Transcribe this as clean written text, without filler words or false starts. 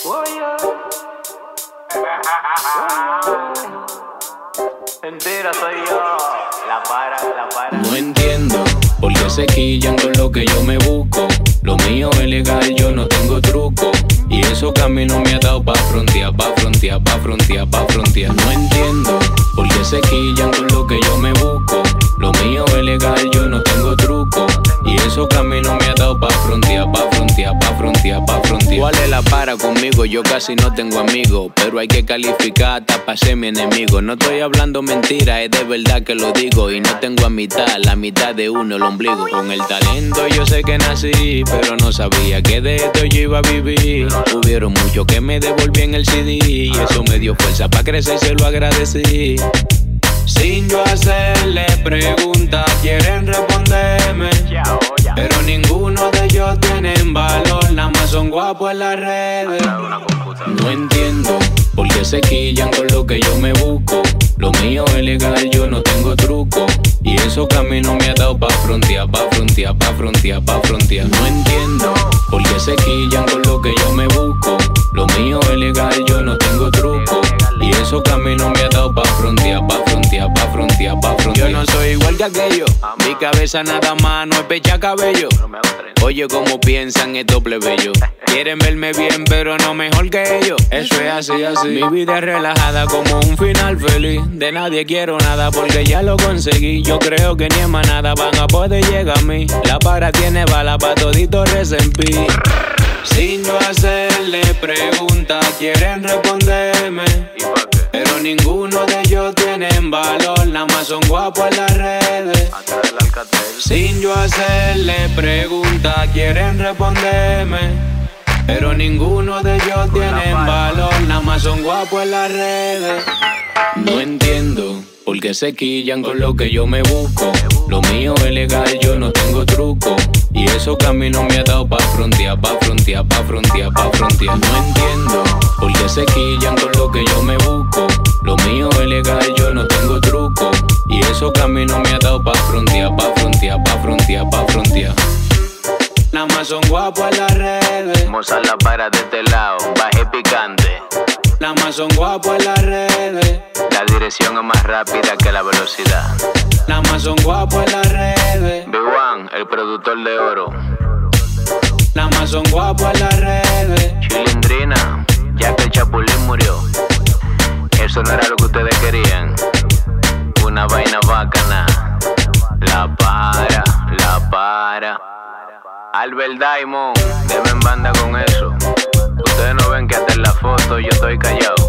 Mentira, soy yo. La para. No entiendo por qué se quillan con lo que yo me busco. Lo mío es legal, yo no tengo truco. Y eso que a mí no me ha dado pa' frontear. No entiendo por qué se quillan con lo que yo me busco. Lo mío es legal, yo no tengo truco. Y eso que a mí no me ha dado pa' frontear. ¿Cuál es la para conmigo? Yo casi no tengo amigos, pero hay que calificar hasta pa' ser mi enemigo. No estoy hablando mentira, es de verdad que lo digo. Y no tengo a mitad, la mitad de uno, el ombligo. Con el talento yo sé que nací, pero no sabía que de esto yo iba a vivir. Hubieron muchos que me devolvían el CD y eso me dio fuerza pa' crecer y se lo agradecí. Sin yo hacerle preguntas, quieren responderme, pero ninguno de ellos tienen valor, nada más son guapos en las redes. No entiendo por qué se quillan con lo que yo me busco. Lo mío es legal, yo no tengo truco. Y eso que a mí no me ha dado pa' frontear. No entiendo por qué se quillan con lo que yo me busco. Lo mío es legal, yo no tengo truco. Y eso que a mí no me ha dado pa' frontear. Yo no soy igual que aquello. Mi cabeza nada más no es pecha cabello. Oye cómo piensan estos plebeyos. Quieren verme bien pero no mejor que ellos. Eso es así. Mi vida es relajada como un final feliz. De nadie quiero nada porque ya lo conseguí. Yo creo que ni en manada van a poder llegar a mí. La para tiene bala pa' todito resempí. Sin yo hacerle preguntas, quieren responderme, pero ninguno de ellos tienen valor, nada más son guapos en las redes. Sin yo hacerle preguntas, quieren responderme, pero ninguno de ellos tienen valor, nada más son guapos en las redes. No entiendo por qué se quillan con lo que yo me busco. Lo mío es legal, yo no tengo truco. Y eso que a mí no me ha dado pa' frontear. No entiendo por qué se quillan con lo que yo me busco. Lo mío es legal, yo no tengo truco. Y eso que a mí no me ha dado pa' frontear. Nada más son guapos en las redes. Moza la para de este lado, baje picante. Nada más son guapos en las redes. La dirección es más rápida que la velocidad. Nada más son guapos en las redes. B1, el productor de oro. Nada más son guapos en las redes. Chilindrina, ya que el Chapulín murió. Eso no era lo que ustedes querían. Una vaina bacana. La para. Albert Diamond, deben banda con eso. Ustedes no ven que hasta en la foto yo estoy callado.